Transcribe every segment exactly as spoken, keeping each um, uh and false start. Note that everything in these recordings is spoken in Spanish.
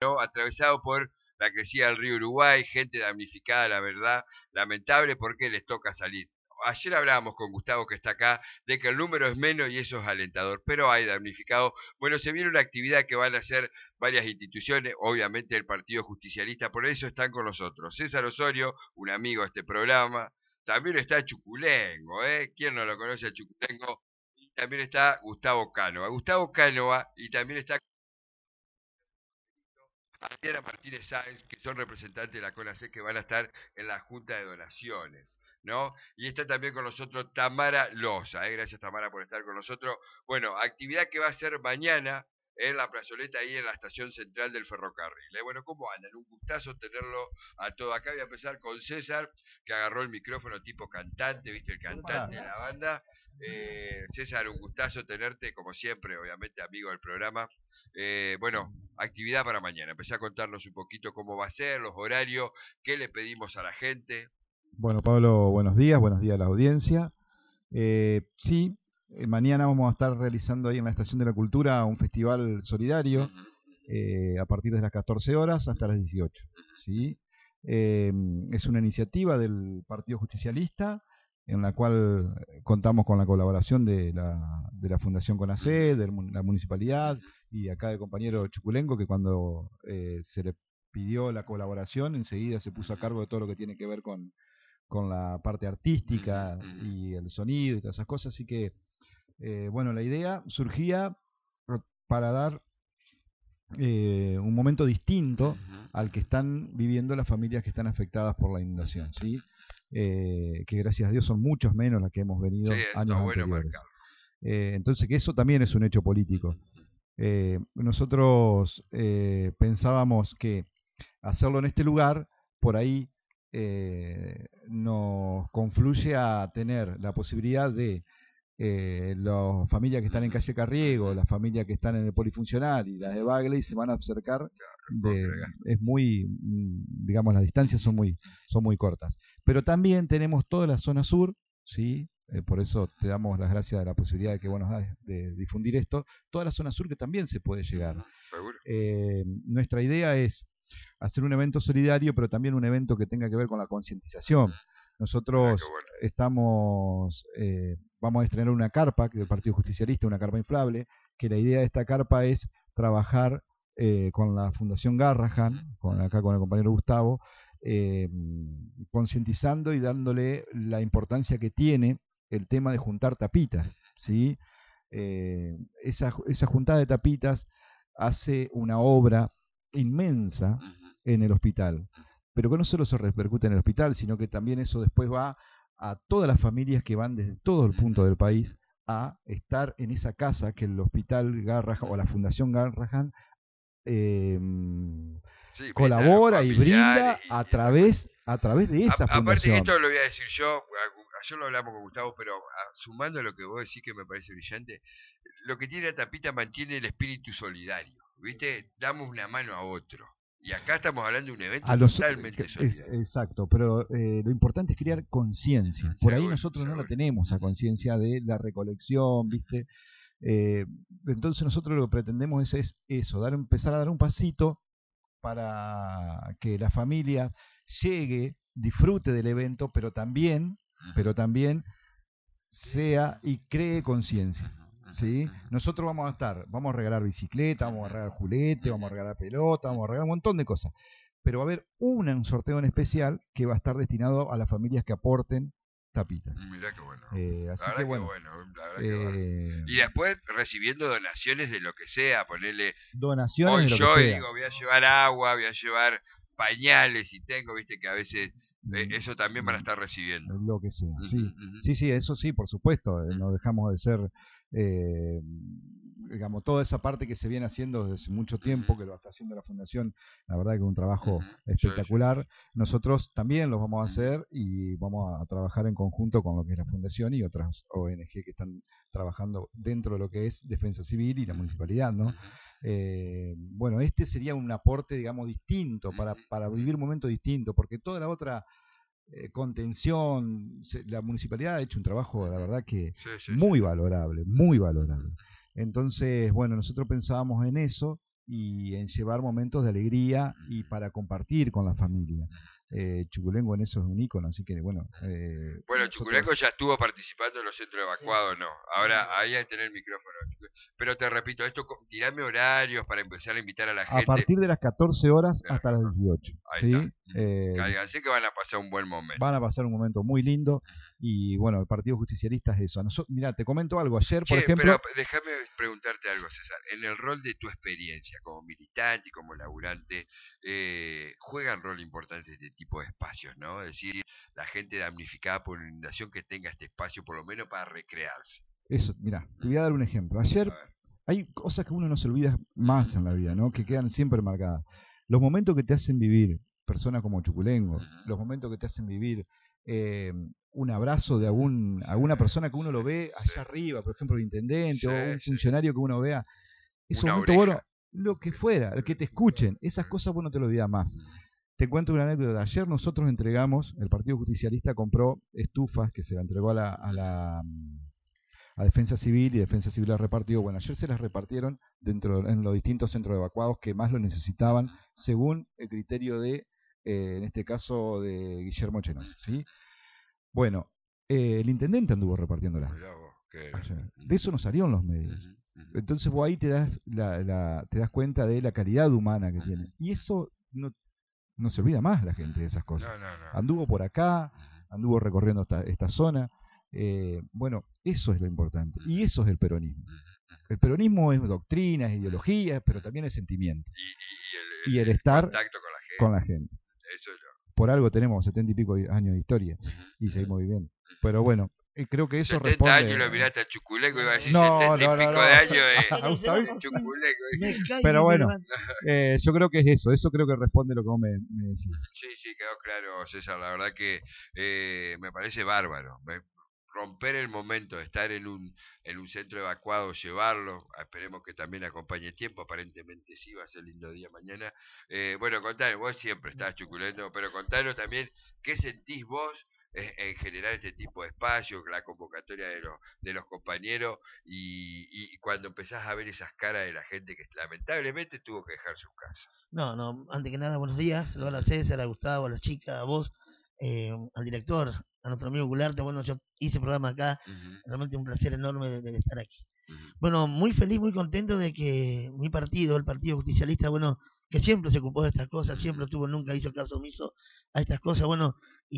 ¿no? Atravesado por la crecida del río Uruguay, gente damnificada, la verdad, lamentable porque les toca salir. Ayer hablábamos con Gustavo, que está acá, de que el número es menos y eso es alentador, pero hay damnificados. Bueno, se viene una actividad que van a hacer varias instituciones, obviamente el Partido Justicialista, por eso están con nosotros. César Osorio, un amigo de este programa, también está Chuculengo, ¿eh? ¿Quién no lo conoce a Chuculengo? Y también está Gustavo Cánova. Gustavo Cánova y también está Adriana Martínez Sáenz, que son representantes de la CONACET, que van a estar en la Junta de Donaciones, ¿no? Y está también con nosotros Tamara Loza, ¿eh? Gracias, Tamara, por estar con nosotros. Bueno, actividad que va a ser mañana en la plazoleta, ahí en la estación central del ferrocarril, ¿eh? Bueno, ¿cómo andan? Un gustazo tenerlo a todo acá. Voy a empezar con César, que agarró el micrófono tipo cantante, ¿viste? El cantante de la banda. Eh, César, un gustazo tenerte, como siempre, obviamente, amigo del programa. Eh, bueno, actividad para mañana. Empecé a contarnos un poquito cómo va a ser, los horarios, qué le pedimos a la gente. Bueno, Pablo, buenos días, buenos días a la audiencia. Eh, sí, eh, mañana vamos a estar realizando ahí en la Estación de la Cultura un festival solidario uh-huh. eh, a partir de las catorce horas hasta las dieciocho. ¿Sí? Eh, es una iniciativa del Partido Justicialista en la cual contamos con la colaboración de la, de la Fundación CONACET, de la Municipalidad y acá del compañero Chuculengo, que cuando eh, se le pidió la colaboración enseguida se puso a cargo de todo lo que tiene que ver con, con la parte artística y el sonido y todas esas cosas. Así que, eh, bueno, la idea surgía para dar eh, un momento distinto al que están viviendo las familias que están afectadas por la inundación, ¿sí? Eh, que gracias a Dios son muchos menos las que hemos venido sí, años bueno anteriores. Eh, entonces, que eso también es un hecho político. Eh, nosotros eh, pensábamos que hacerlo en este lugar, por ahí eh, nos confluye a tener la posibilidad de eh, las familias que están en calle Carriego, las familias que están en el Polifuncional y las de Bagley se van a acercar, de, es muy, digamos, las distancias son muy, son muy cortas. Pero también tenemos toda la zona sur, ¿sí? Eh, por eso te damos las gracias de la posibilidad de que vos nos das de difundir esto, toda la zona sur que también se puede llegar. Eh, nuestra idea es hacer un evento solidario, pero también un evento que tenga que ver con la concientización. Nosotros estamos, eh, vamos a estrenar una carpa del Partido Justicialista, una carpa inflable, que la idea de esta carpa es trabajar eh, con la Fundación Garrahan, con, acá con el compañero Gustavo, eh, concientizando y dándole la importancia que tiene el tema de juntar tapitas, ¿sí? Eh, esa, esa juntada de tapitas hace una obra inmensa en el hospital, pero que no solo se repercute en el hospital, sino que también eso después va a todas las familias que van desde todo el punto del país a estar en esa casa que el hospital Garrahan o la Fundación Garrahan eh, sí, colabora y brinda y, a través a través de esa a, fundación. Aparte, esto lo voy a decir yo, ayer lo hablamos con Gustavo, pero a, sumando a lo que vos decís que me parece brillante, lo que tiene la tapita mantiene el espíritu solidario, ¿viste? Damos una mano a otro. Y acá estamos hablando de un evento los, totalmente es, solidario. Exacto, pero eh, lo importante es crear conciencia. Por ahí nosotros no la tenemos, a conciencia de la recolección, ¿viste? Eh, entonces nosotros lo que pretendemos es, es eso, dar, empezar a dar un pasito para que la familia llegue, disfrute del evento, pero también, pero también sea y cree conciencia. ¿Sí? Nosotros vamos a estar, vamos a regalar bicicleta, vamos a regalar julete, vamos a regalar pelota, vamos a regalar un montón de cosas. Pero va a haber una, un sorteo en especial que va a estar destinado a las familias que aporten tapitas. Mirá qué bueno. Eh, así la que bueno. bueno. La verdad que bueno. Y después recibiendo donaciones de lo que sea, ponerle. Donaciones hoy de lo yo que sea. digo, voy a llevar agua, voy a llevar pañales y tengo, viste que a veces eh, eso también van a estar recibiendo. Lo que sea, sí. Uh-huh. Sí, sí, eso sí, por supuesto. Uh-huh. No dejamos de ser. Eh, digamos, toda esa parte que se viene haciendo desde hace mucho tiempo, que lo está haciendo la Fundación, la verdad que es un trabajo uh-huh. espectacular. Nosotros también lo vamos a hacer y vamos a trabajar en conjunto con lo que es la Fundación y otras O N G que están trabajando dentro de lo que es Defensa Civil y la Municipalidad, ¿no? Eh, bueno, este sería un aporte, digamos, distinto, para, para vivir un momento distinto, porque toda la otra Eh, contención, se, la municipalidad ha hecho un trabajo, la verdad que sí, sí, muy sí. valorable, muy valorable. Entonces, bueno, nosotros pensábamos en eso y en llevar momentos de alegría y para compartir con la familia. Eh, Chuculengo en eso es un ícono, así que bueno. Eh, bueno, nosotros... Chuculengo ya estuvo participando en los centros evacuados, ¿no? Ahora ahí hay que tener el micrófono. Pero te repito, esto, tirame horarios para empezar a invitar a la gente. A partir de las catorce horas de hasta las dieciocho. Ahí ¿sí? está. Eh, Cáiganse que van a pasar un buen momento. Van a pasar un momento muy lindo. Y bueno, el Partido Justicialista es eso. Nosotros, mirá, te comento algo. Ayer, por che, ejemplo... pero déjame preguntarte algo, César. En el rol de tu experiencia como militante y como laburante, eh, juegan rol importante este tipo de espacios, ¿no? Es decir, la gente damnificada por una inundación que tenga este espacio por lo menos para recrearse. Eso, mira, te voy a dar un ejemplo. Ayer hay cosas que uno no se olvida más en la vida, ¿no? Que quedan siempre marcadas. Los momentos que te hacen vivir, personas como Chuculengo, los momentos que te hacen vivir eh, un abrazo de algún, alguna persona que uno lo ve allá arriba, por ejemplo el intendente sí, o un sí. funcionario que uno vea, esos momentos, bueno, lo que fuera, el que te escuchen, esas cosas vos no te lo olvidas más. Te cuento una anécdota. Ayer nosotros entregamos, el Partido Justicialista compró estufas que se la entregó a la, a la a Defensa Civil, y Defensa Civil las repartió. Bueno, ayer se las repartieron dentro en los distintos centros de evacuados que más lo necesitaban, según el criterio de, eh, en este caso, de Guillermo Chenón, ¿sí? Bueno, eh, el intendente anduvo repartiéndolas. De eso nos salieron los medios. Entonces vos ahí te das la, la, te das cuenta de la calidad humana que tiene. Y eso no, no se olvida más la gente de esas cosas. No, no, no. Anduvo por acá, anduvo recorriendo esta, esta zona. Eh, bueno, eso es lo importante. Y eso es el peronismo. El peronismo es doctrina, es ideología, pero también es sentimiento. Y, y, el, y el el estar contacto con la gente. Con la gente. Eso es lo... Por algo tenemos setenta y pico años de historia y seguimos viviendo. Pero bueno, creo que eso setenta responde... años lo miraste a Chuculengo y iba a decir no, setenta no, y pico no, no. de años de Chuculengo. Pero bueno, eh, yo creo que es eso, eso creo que responde lo que vos me, me decís. Sí, sí, quedó claro, César, la verdad que eh, me parece bárbaro. Me, romper el momento de estar en un en un centro evacuado, llevarlo, esperemos que también acompañe tiempo, aparentemente sí, va a ser lindo día mañana. Eh, bueno, contanos, vos siempre estás Chuculento, pero contanos también qué sentís vos eh, en generar este tipo de espacios, la convocatoria de los de los compañeros y, y cuando empezás a ver esas caras de la gente que lamentablemente tuvo que dejar sus casas. No, no, antes que nada, buenos días, saludos a César, a Gustavo, a las chicas, a vos, eh, al director, a nuestro amigo Gularte. Bueno, yo hice programa acá, uh-huh. Realmente un placer enorme de, de estar aquí. Uh-huh. Bueno, muy feliz, muy contento de que mi partido, el Partido Justicialista, bueno, que siempre se ocupó de estas cosas, uh-huh. Siempre tuvo, nunca hizo caso omiso a estas cosas, bueno,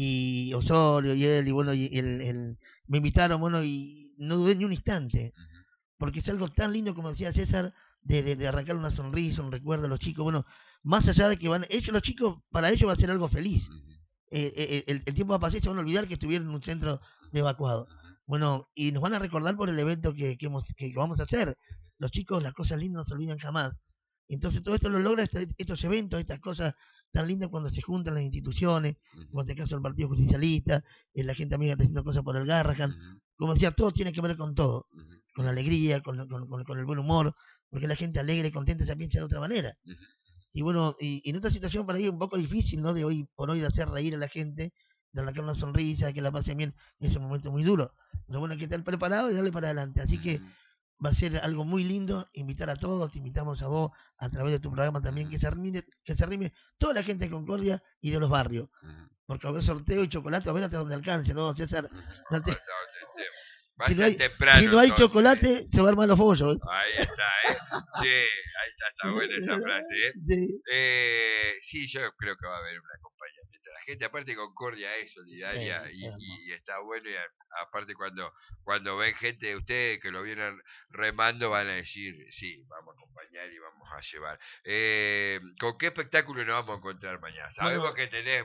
y Osorio y él, y bueno, y el, el, me invitaron, bueno, y no dudé ni un instante, uh-huh. Porque es algo tan lindo, como decía César, de, de, de arrancar una sonrisa, un recuerdo a los chicos, bueno, más allá de que van, ellos los chicos, para ellos va a ser algo feliz. Uh-huh. Eh, eh, el, el tiempo va a pasar y se van a olvidar que estuvieron en un centro de evacuado. Bueno, y nos van a recordar por el evento que, que, hemos, que, que vamos a hacer. Los chicos, las cosas lindas no se olvidan jamás. Entonces todo esto lo logra este, estos eventos, estas cosas tan lindas cuando se juntan las instituciones, como en este caso el Partido Justicialista, eh, la gente amiga está haciendo cosas por el Garrahan. Como decía, todo tiene que ver con todo, con la alegría, con, con, con, con el buen humor, porque la gente alegre y contenta se piensa de otra manera. Y bueno, y, y en otra situación para mí un poco difícil, ¿no? De hoy por hoy de hacer reír a la gente, de arrancar una sonrisa, que la pasen bien, es un momento muy duro. Pero bueno, hay que estar preparado y darle para adelante. Así que va a ser algo muy lindo, invitar a todos, te invitamos a vos, a través de tu programa también, que se arrime, que se arrime toda la gente de Concordia y de los barrios. Porque a ver sorteo y chocolate, a ver hasta donde alcance, ¿no, César? No te... Si no hay, temprano, si no hay entonces, chocolate, se va a armar los bollos. Ahí está, ¿eh? Sí, ahí está, está buena esa frase, ¿eh? Sí. Eh, sí, yo creo que va a haber un acompañamiento. La gente, aparte Concordia es solidaria sí, y, y, y está bueno. Y a, aparte cuando cuando ven gente de ustedes que lo vienen remando, van a decir, sí, vamos a acompañar y vamos a llevar. Eh, ¿Con qué espectáculo nos vamos a encontrar mañana? Sabemos bueno, que tenés...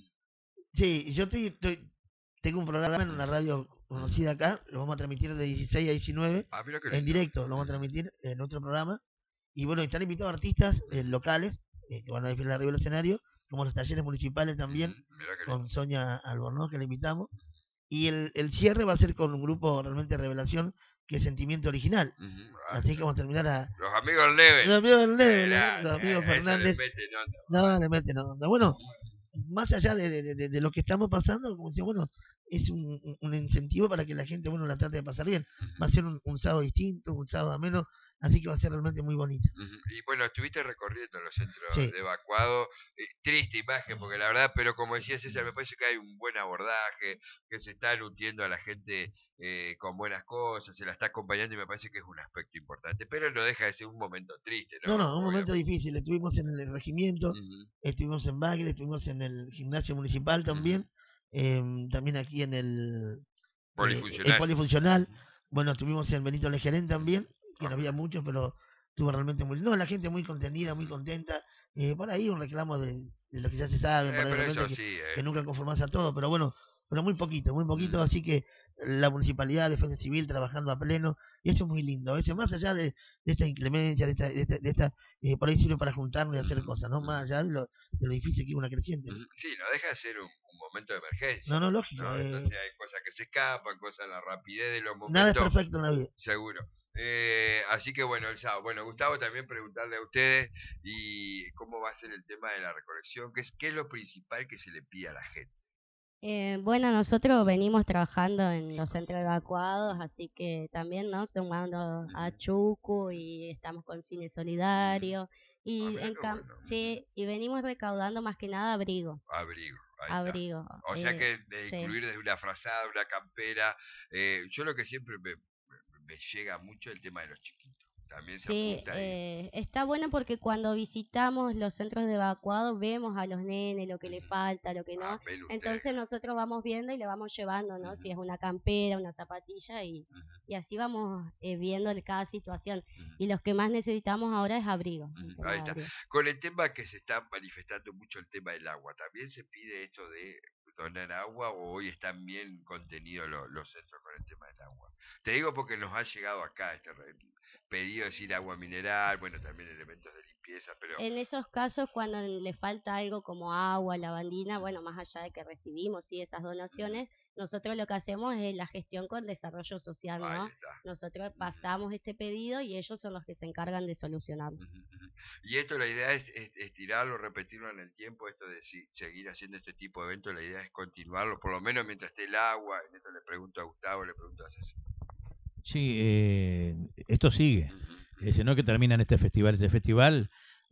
Sí, yo estoy, estoy, tengo un programa en una radio conocida acá, lo vamos a transmitir de dieciséis a diecinueve ah, en directo, lo vamos a transmitir en otro programa. Y bueno, están invitados artistas eh, locales eh, que van a desfilar arriba del escenario, como los talleres municipales también, mm, con Sonia Albornoz, que le invitamos. Y el, el cierre va a ser con un grupo realmente de revelación, que es Sentimiento Original. Uh-huh. Ah, así que vamos a terminar a... Los amigos Leves. Los amigos Leves, eh, los amigos eh, Fernández. Le meten onda. No, le meten onda. Bueno, más allá de, de, de, de lo que estamos pasando, como decía, bueno, es un, un incentivo para que la gente, bueno, la trate de pasar bien. Va a ser un, un sábado distinto, un sábado ameno, así que va a ser realmente muy bonito. Y bueno, estuviste recorriendo los centros sí. de evacuado, eh, triste imagen, porque la verdad, pero como decía César, me parece que hay un buen abordaje, que se está nutriendo a la gente eh, con buenas cosas, se la está acompañando y me parece que es un aspecto importante, pero no deja de ser un momento triste, ¿no? No, no, un Obviamente. momento difícil, estuvimos en el regimiento, uh-huh. estuvimos en Bagre, estuvimos en el gimnasio municipal también, uh-huh. eh, también aquí en el polifuncional. Eh, el polifuncional. Bueno, estuvimos en Benito Legerén también, que no había muchos, pero estuvo realmente muy... No, la gente muy contenida, muy contenta. Eh, por ahí un reclamo de, de lo que ya se sabe, eh, por ahí de repente que, sí, eh. que nunca conformarse a todo, pero bueno, pero muy poquito, muy poquito, así que la municipalidad, Defensa Civil trabajando a pleno, y eso es muy lindo. A veces más allá de, de esta inclemencia, de esta, de esta, de esta eh, por ahí sirve para juntarnos y hacer cosas, ¿no? Más allá de lo, de lo difícil que es una creciente. Sí, no deja de ser un, un momento de emergencia. No, no, lógico. ¿no? Eh, Entonces hay cosas que se escapan, cosas la rapidez de los momentos. Nada es perfecto en la vida. Seguro. Eh, así que bueno, el sábado. Bueno, Gustavo, también preguntarle a ustedes y cómo va a ser el tema de la recolección, qué es, qué es lo principal que se le pide a la gente. Eh, bueno, nosotros venimos trabajando en los centros evacuados, así que también, ¿no? Sumando a Chucu y estamos con Cine Solidario y en cam bueno. sí, y venimos recaudando más que nada abrigo. Abrigo. Abrigo. O eh, sea que de sí. incluir desde una frazada, una campera. Eh, yo lo que siempre me, me llega mucho el tema de los chiquitos. También se sí, apunta ahí. Eh, está bueno porque cuando visitamos los centros de evacuados vemos a los nenes lo que uh-huh. les falta, lo que no. Ah, Entonces nosotros vamos viendo y le vamos llevando, ¿no? Uh-huh. Si es una campera, una zapatilla y, uh-huh. y así vamos eh, viendo cada situación. Uh-huh. Y los que más necesitamos ahora es abrigo. Uh-huh. Ahí está. Abrigo. Con el tema que se está manifestando mucho el tema del agua, ¿también se pide esto de donar agua o hoy están bien contenidos los, los centros con el tema del agua? Te digo porque nos ha llegado acá este pedido de decir agua mineral, bueno, también elementos de limpieza, pero... En esos casos, cuando le falta algo como agua, lavandina, bueno, más allá de que recibimos sí esas donaciones, uh-huh. nosotros lo que hacemos es la gestión con desarrollo social, ¿no? Nosotros pasamos uh-huh. este pedido y ellos son los que se encargan de solucionarlo. Uh-huh. Y esto, la idea es, es estirarlo, repetirlo en el tiempo, esto de si, seguir haciendo este tipo de eventos, la idea es continuarlo, por lo menos mientras esté el agua, en esto le pregunto a Gustavo, le pregunto a César. Sí, eh, esto sigue. Ese no es que termina en este festival. Este festival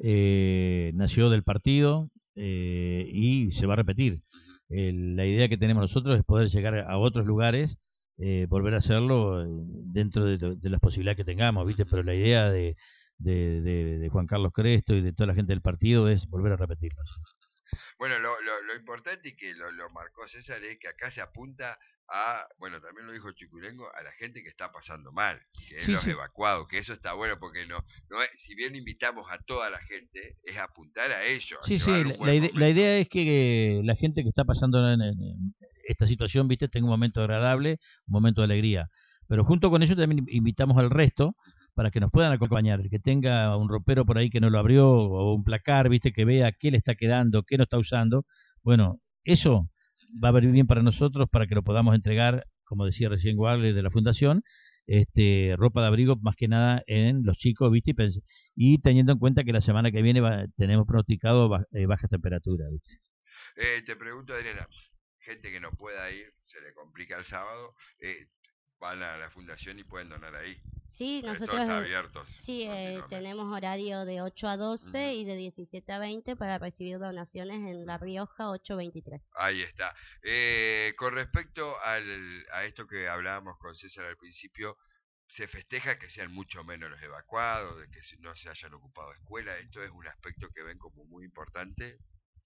eh, nació del partido eh, y se va a repetir. Eh, la idea que tenemos nosotros es poder llegar a otros lugares, eh, volver a hacerlo dentro de, de las posibilidades que tengamos, ¿viste? Pero la idea de, de, de, de Juan Carlos Cresto y de toda la gente del partido es volver a repetirlo. Bueno, lo, lo, lo importante y que lo, lo marcó César es que acá se apunta a, bueno, también lo dijo Chuculengo, a la gente que está pasando mal, que es sí, los sí. evacuados, que eso está bueno porque no, no es, si bien invitamos a toda la gente, es apuntar a ellos. Sí, sí, la, ide la idea es que la gente que está pasando en, en esta situación, viste, tenga un momento agradable, un momento de alegría. Pero junto con eso también invitamos al resto para que nos puedan acompañar, el que tenga un ropero por ahí que no lo abrió, o un placar, viste, que vea qué le está quedando, qué no está usando, bueno, eso va a venir bien para nosotros, para que lo podamos entregar, como decía recién Wagner de la Fundación, este ropa de abrigo más que nada en los chicos, viste, y, y teniendo en cuenta que la semana que viene va, tenemos pronosticado baja, eh, bajas temperaturas, viste. Eh, te pregunto, Adriana, gente que no pueda ir, se le complica el sábado, eh, van a la Fundación y pueden donar ahí. Sí, nosotros está abiertos, sí, eh, tenemos horario de ocho a doce uh-huh. y de diecisiete a veinte para recibir donaciones en La Rioja ocho veintitrés. Ahí está. Eh, con respecto al, a esto que hablábamos con César al principio, se festeja que sean mucho menos los evacuados, de que no se hayan ocupado escuelas. Esto es un aspecto que ven como muy importante.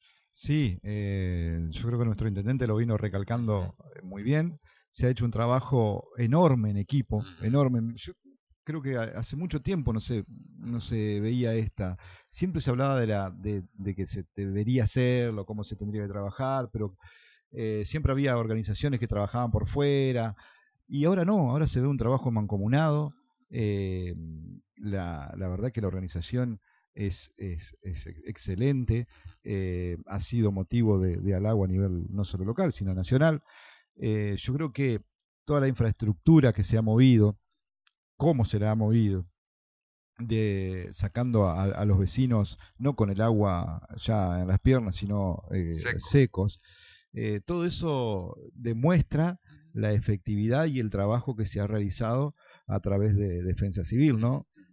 Sí, eh, yo creo que nuestro intendente lo vino recalcando muy bien. Se ha hecho un trabajo enorme en equipo, uh-huh. enorme. Yo creo que hace mucho tiempo no se no se veía esta. Siempre se hablaba de la de, de que se debería hacerlo, cómo se tendría que trabajar, pero eh, siempre había organizaciones que trabajaban por fuera y ahora no. Ahora se ve un trabajo mancomunado. Eh, la, la verdad que la organización es es, es excelente. Eh, ha sido motivo de, de halago a nivel no solo local, sino nacional. Eh, yo creo que toda la infraestructura que se ha movido, cómo se la ha movido, de sacando a, a los vecinos, no con el agua ya en las piernas, sino eh, Seco. secos, eh, todo eso demuestra la efectividad y el trabajo que se ha realizado a través de Defensa Civil, ¿no?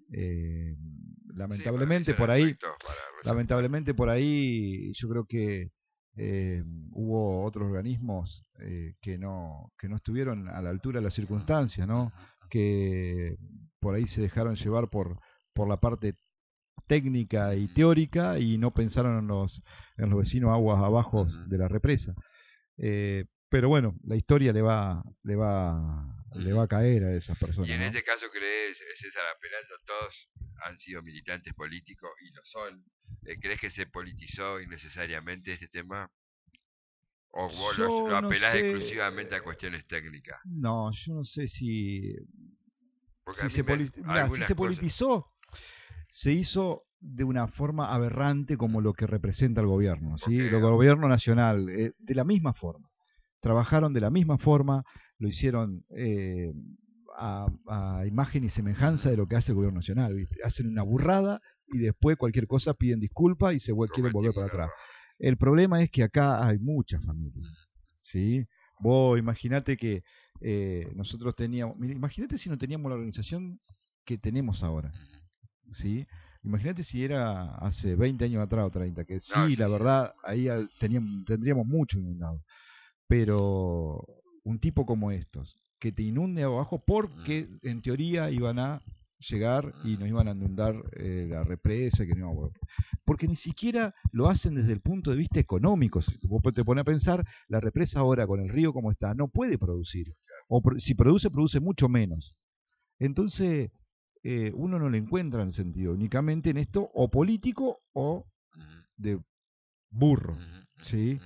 Eh, lamentablemente sí, por ahí, lamentablemente por ahí, yo creo que eh, hubo otros organismos eh, que no que no estuvieron a la altura de las circunstancias, ¿no? Que por ahí se dejaron llevar por por la parte técnica y teórica y no pensaron en los en los vecinos aguas abajo de la represa. Eh, pero bueno, la historia le va le va le va a caer a esas personas. Y en ¿no? este caso, ¿crees, César Apelardo, todos han sido militantes políticos y lo son? Eh, ¿Crees que se politizó innecesariamente este tema? ¿O vos lo, lo apelás no sé, exclusivamente a cuestiones técnicas? No, yo no sé si... Porque si se, me, Mirá, si se politizó, se hizo de una forma aberrante como lo que representa el gobierno, ¿sí? Okay. El gobierno nacional, eh, de la misma forma. Trabajaron de la misma forma, lo hicieron eh, a, a imagen y semejanza de lo que hace el gobierno nacional. ¿Viste? Hacen una burrada y después cualquier cosa piden disculpas y se vuelven, quieren volver para atrás. El problema es que acá hay muchas familias, ¿sí? Vos imaginate que eh, nosotros teníamos, imagínate si no teníamos la organización que tenemos ahora, ¿sí? Imagínate si era hace veinte años atrás o treinta, que sí, no, sí la verdad, ahí teníamos, tendríamos mucho inundado. Pero un tipo como estos, que te inunde abajo porque en teoría iban a llegar y nos iban a inundar eh, la represa, que no, porque ni siquiera lo hacen desde el punto de vista económico. Si vos te pones a pensar, la represa ahora con el río como está, no puede producir, o pro si produce, produce mucho menos. Entonces, eh, uno no le encuentra el sentido únicamente en esto, o político o de burro, ¿sí?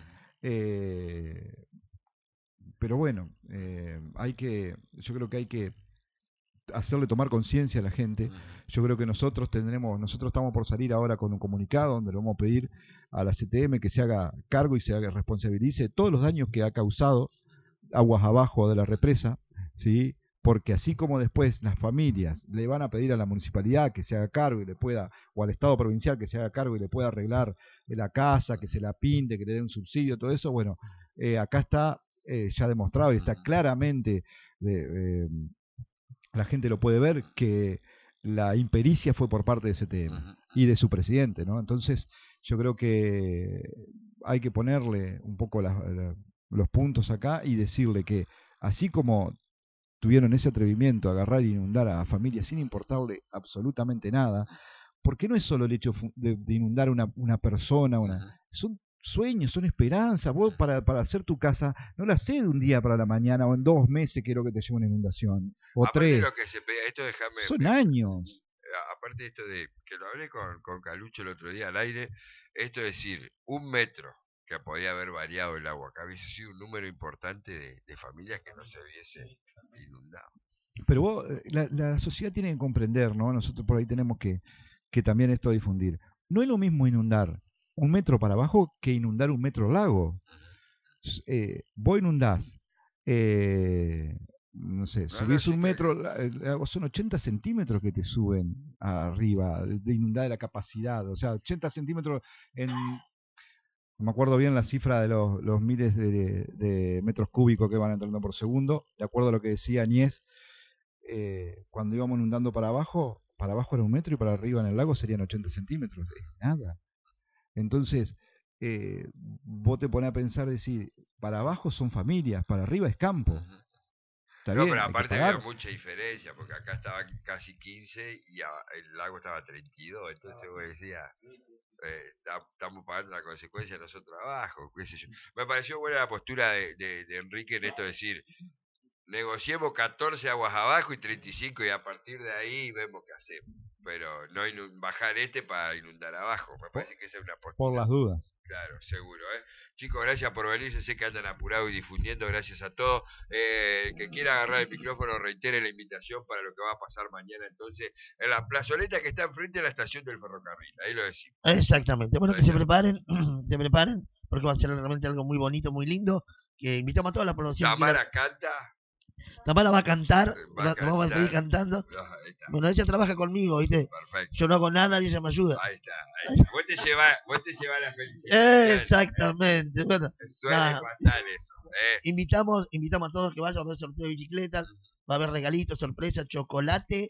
Eh, pero bueno, eh, hay que, yo creo que hay que hacerle tomar conciencia a la gente. Yo creo que nosotros tendremos, nosotros estamos por salir ahora con un comunicado donde le vamos a pedir a la C T M que se haga cargo y se haga responsabilice de todos los daños que ha causado aguas abajo de la represa, ¿sí? Porque así como después las familias le van a pedir a la municipalidad que se haga cargo y le pueda, o al Estado provincial que se haga cargo y le pueda arreglar la casa, que se la pinte, que le dé un subsidio, todo eso, bueno, eh, acá está eh, ya demostrado y está claramente, de, eh, la gente lo puede ver, que la impericia fue por parte de C T M y de su presidente, ¿no? Entonces yo creo que hay que ponerle un poco la, la, los puntos acá y decirle que así como tuvieron ese atrevimiento a agarrar y inundar a familias sin importarle absolutamente nada, porque no es solo el hecho de, de inundar una, una persona, una, son sueños, son esperanzas. Vos para, para hacer tu casa no la haces de un día para la mañana o en dos meses quiero que te lleve una inundación o aparte tres, lo que se pega, esto déjame, son me, años. Aparte de esto de que lo hablé con, con Calucho el otro día al aire, esto es decir, un metro que podía haber variado el agua, que hubiese sido un número importante de, de familias que no se hubiesen inundado. Pero vos, la, la sociedad tiene que comprender, ¿no? Nosotros por ahí tenemos que, que también esto difundir. No es lo mismo inundar un metro para abajo que inundar un metro lago. Eh, vos inundás, eh, no sé, no, subís no, un metro, que... son ochenta centímetros que te suben arriba, de inundar de la capacidad, o sea, ochenta centímetros en... No me acuerdo bien la cifra de los, los miles de, de metros cúbicos que van entrando por segundo, de acuerdo a lo que decía Añez, eh, cuando íbamos inundando para abajo, para abajo era un metro y para arriba en el lago serían ochenta centímetros, es nada. Entonces, eh, vos te pones a pensar, decir, para abajo son familias, para arriba es campo. Está no, bien, pero aparte había mucha diferencia, porque acá estaba casi quince y el lago estaba treinta y dos, entonces vos decías... Eh, estamos pagando la consecuencia de nosotros abajo, qué sé yo. Me pareció buena la postura de, de, de Enrique en esto de decir, negociemos catorce aguas abajo y treinta y cinco y a partir de ahí vemos qué hacemos, pero no bajar este para inundar abajo. Me parece que esa es una postura. Por las dudas. Claro, seguro, ¿eh? Chicos, gracias por venir, sé que andan apurados y difundiendo, gracias a todos. Eh, el que quiera agarrar el micrófono, reitere la invitación para lo que va a pasar mañana entonces en la plazoleta que está enfrente de la estación del ferrocarril, ahí lo decimos. Exactamente, bueno, que se preparen, se preparen, porque va a ser realmente algo muy bonito, muy lindo, que invitamos a toda la población. Tamara canta. Tamara va a cantar, va a cantar. Vamos a seguir cantando. No, bueno, ella trabaja conmigo, ¿viste? Perfecto. Yo no hago nada y ella me ayuda. Ahí está, ahí está. Vos te llevas, vos te llevas la felicidad. Exactamente. Eh. Bueno, suele nada. pasar eso. Eh. Invitamos, invitamos a todos que vayan a ver sorteo de bicicletas. Va a haber regalitos, sorpresas, chocolate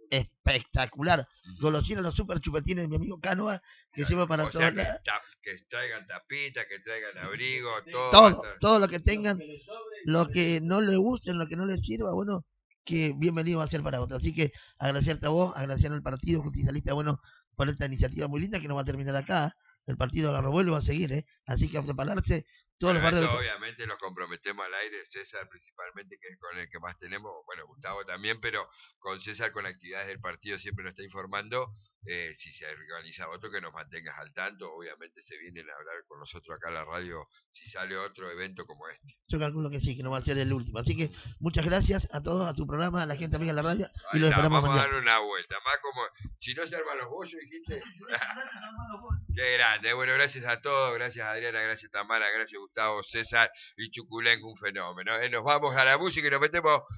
espectacular. Golosinas, los super chupetines de mi amigo Canoa, que lleva para o todos sea, que, lados. ta- que traigan tapita, que traigan abrigo, todo. Todo, va a estar- todo lo que tengan, lo que no le guste, lo que no les sirva, bueno, que bienvenido va a ser para otro. Así que agradecerte a vos, agradecer al Partido Justicialista, bueno, por esta iniciativa muy linda que no va a terminar acá. El partido agarró vuelo y va a seguir, ¿eh? Así que a prepararse todos Bueno, los barrios. esto de- obviamente los comprometemos al aire, César principalmente, que es con el que más tenemos, bueno, Gustavo también, pero con César, con actividades del partido, siempre nos está informando. Eh, si se organiza otro, que nos mantengas al tanto. Obviamente se vienen a hablar con nosotros acá en la radio si sale otro evento como este. Yo calculo que sí, que no va a ser el último. Así que muchas gracias a todos, a tu programa, a la gente amiga de la radio, y Ahí los está, esperamos vamos a mañana. darle una vuelta, más como, si no se arman los bollos, dijiste. Qué grande, bueno, gracias a todos, gracias Adriana, gracias Tamara, gracias Gustavo, César y Chuculenco, un fenómeno. Eh, nos vamos a la música y nos metemos